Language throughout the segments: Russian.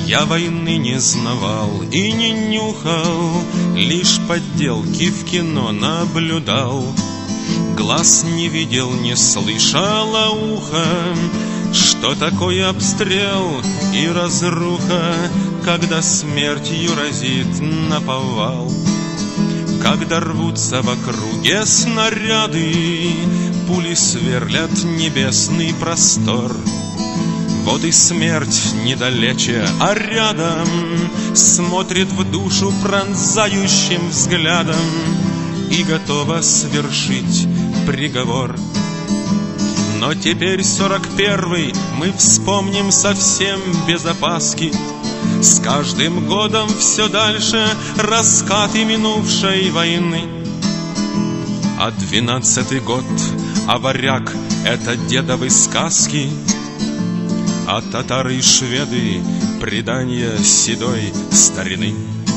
Я войны не знавал и не нюхал, лишь подделки в кино наблюдал. Глаз не видел, не слышало ухо, что такое обстрел и разруха, когда смертью разит наповал. Когда рвутся в округе снаряды, пули сверлят небесный простор. Вот и смерть недалече, а рядом смотрит в душу пронзающим взглядом и готова свершить приговор. Но теперь 41-й мы вспомним совсем без опаски. С каждым годом все дальше раскаты минувшей войны. А 12-й год, а варяг — это дедовы сказки, а татары и шведы — предания седой старины.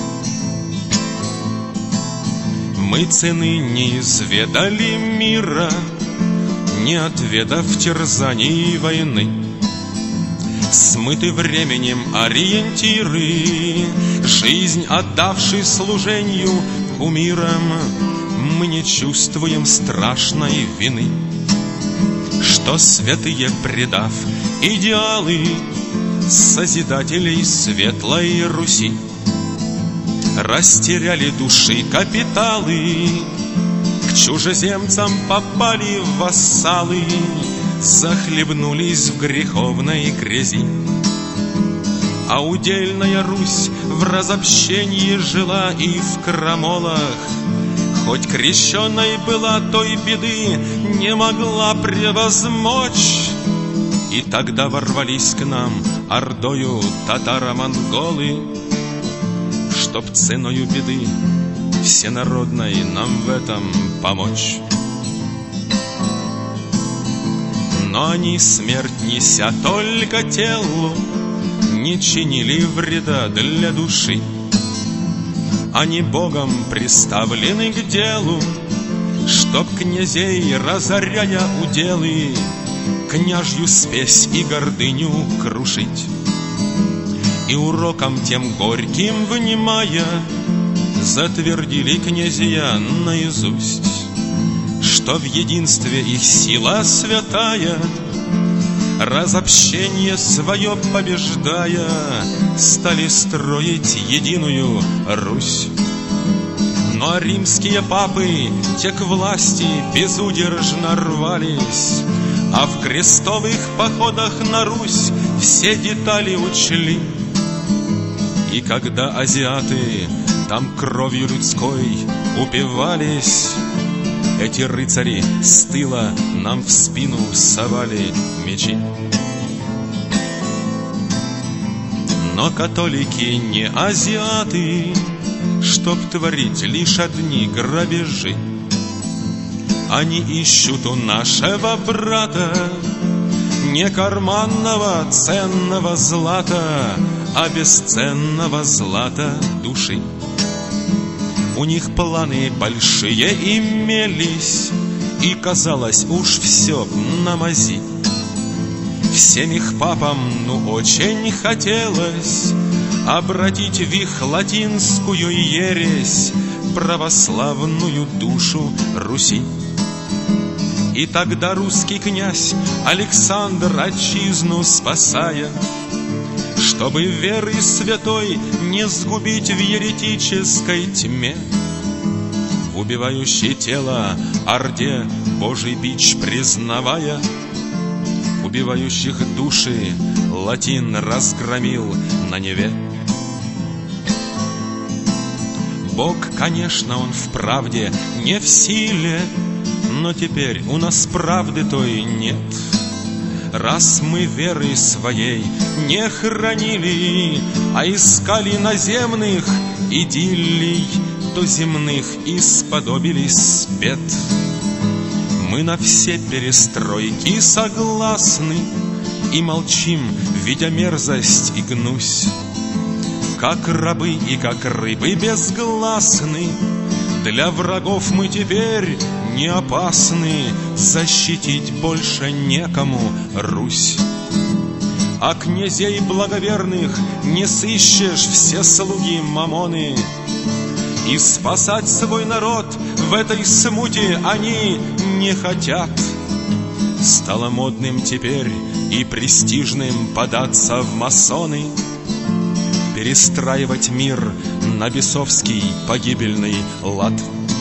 Мы цены не изведали мира, не отведав терзаний войны. Смыты временем ориентиры, жизнь отдавший служению кумирам, мы не чувствуем страшной вины, что святые, предав идеалы созидателей светлой Руси, растеряли души капиталы, к чужеземцам попали в вассалы, захлебнулись в греховной грязи. А удельная Русь в разобщении жила и в крамолах, хоть крещенной была, той беды не могла превозмочь. И тогда ворвались к нам ордою татаро-монголы, чтоб ценою беды всенародной нам в этом помочь. Но они, смерть неся только телу, не чинили вреда для души. Они Богом приставлены к делу, чтоб князей, разоряя уделы, княжью спесь и гордыню крушить. И уроком тем горьким внимая, затвердили князья наизусть, что в единстве их сила святая, разобщение свое побеждая, стали строить единую Русь. Но римские папы те к власти безудержно рвались, а в крестовых походах на Русь все детали учли. И когда азиаты там кровью людской упивались, эти рыцари с тыла нам в спину совали мечи. Но католики не азиаты, чтоб творить лишь одни грабежи. Они ищут у нашего брата не карманного ценного злата, а бесценного злата души. У них планы большие имелись, и казалось уж все на мази. Всем их папам очень хотелось обратить в их латинскую ересь православную душу Руси. И тогда русский князь Александр, отчизну спасая, чтобы веры святой не сгубить в еретической тьме, убивающий тело орде Божий бич признавая, убивающих души латин разгромил на Неве. Бог, конечно, он в правде не в силе, но теперь у нас правды той нет. Раз мы веры своей не хранили, а искали наземных идиллий, то земных исподобились бед. Мы на все перестройки согласны и молчим, видя мерзость и гнусь. Как рабы и как рыбы безгласны, для врагов мы теперь не опасны, защитить больше некому Русь. А князей благоверных не сыщешь, все слуги Мамоны. И спасать свой народ в этой смуте они не хотят. Стало модным теперь и престижным податься в масоны, перестраивать мир на бесовский погибельный лад.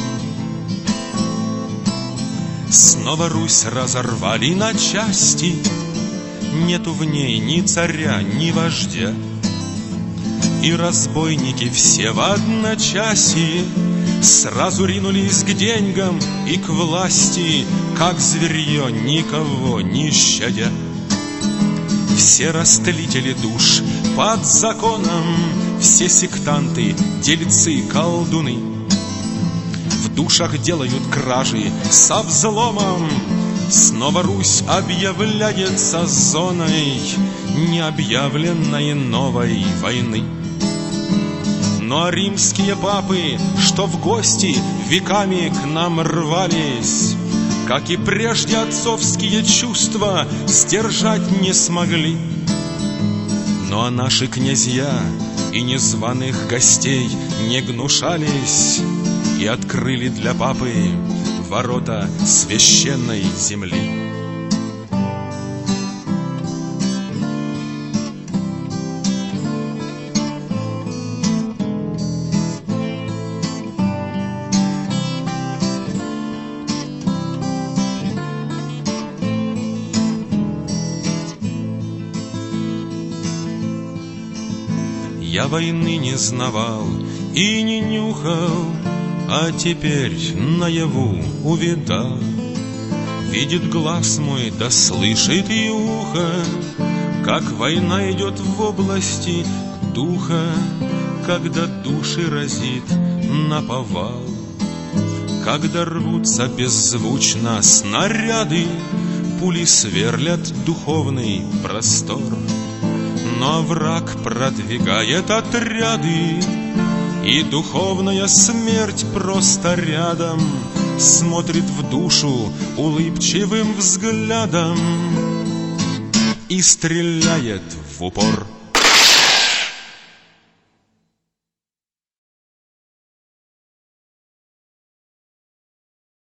Снова Русь разорвали на части, нету в ней ни царя, ни вождя. И разбойники все в одночасье сразу ринулись к деньгам и к власти, как зверье, никого не щадя. Все растлители душ под законом, все сектанты, дельцы, колдуны в душах делают кражи со взломом. Снова Русь объявляется зоной необъявленной новой войны. Ну а римские папы, что в гости веками к нам рвались, как и прежде отцовские чувства сдержать не смогли. Ну а наши князья и незваных гостей не гнушались и открыли для папы ворота священной земли. Я войны не знавал и не нюхал, а теперь наяву увидал. Видит глаз мой, да слышит и ухо, как война идет в области духа, когда души разит наповал, когда рвутся беззвучно снаряды, пули сверлят духовный простор. Но враг продвигает отряды, и духовная смерть просто рядом смотрит в душу улыбчивым взглядом и стреляет в упор.